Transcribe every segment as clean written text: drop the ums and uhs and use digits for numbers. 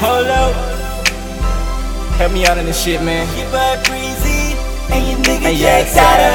Hold up. Help me out in this shit, man. Your boy Breezy and your nigga Hey, Jack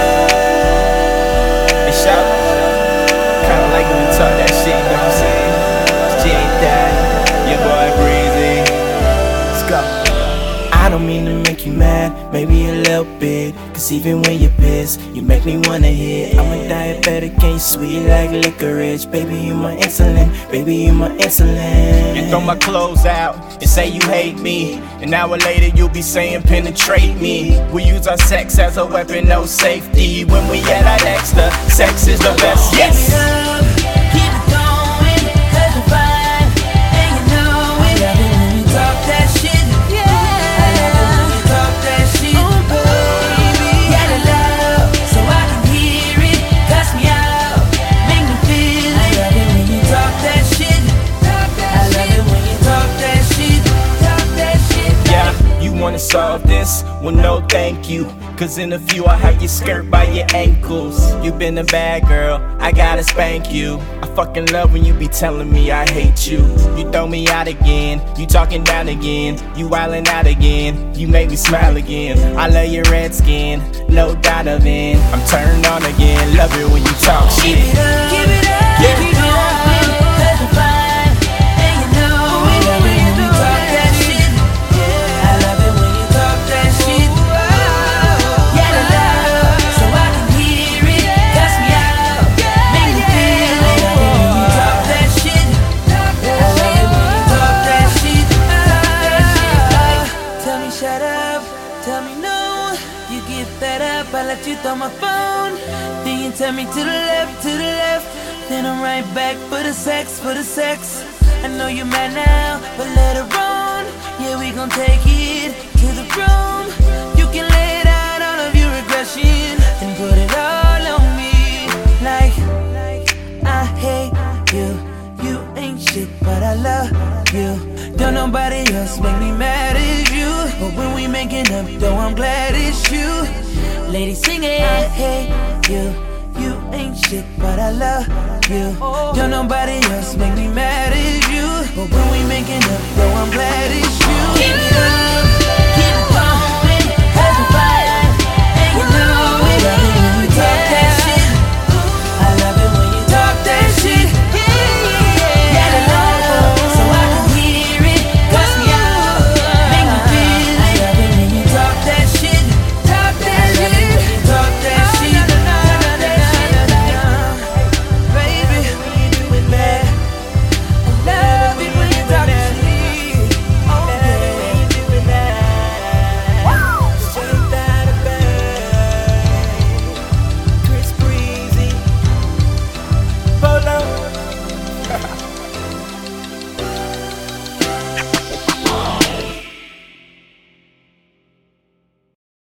Hey, shout. Kinda like when we talk that shit, you know what I'm saying? She ain't that. Your boy Breezy. Let's go. I don't mean to make you mad, maybe a little bit. Cause even when you're pissed, you make me wanna hit. I'm a diabetic, ain't sweet like licorice. Baby, you my insulin, baby, you my insulin. You throw my clothes out and say you hate me. An hour later you'll be saying penetrate me. We use our sex as a weapon, no safety. When we at our next, the sex is the best, yes. Wanna solve this? Well, no thank you. Cause in a few I'll have your skirt by your ankles. You been a bad girl, I gotta spank you. I fucking love when you be telling me I hate you. You throw me out again, you talking down again. You wildin' out again, you make me smile again. I love your red skin, no doubt of it. I'm turned on again, love it when you talk shit. Keep it up, keep it up, yeah. Keep it up. Tell me no, you get fed up, I let you throw my phone. Then you tell me to the left, then I'm right back for the sex, I know you're mad now, but let her run. Yeah, we gon' take it to the room. You can lay down all of your aggression and put it all on me. Like, I hate you, you ain't shit, but I love you. Don't nobody else make me mad as you. But when we making up, though, I'm glad it's you. Ladies sing it. I hate you, you ain't shit, but I love you. Don't nobody else make me mad as you. But when we making up, though, I'm glad it's you. Keep it up.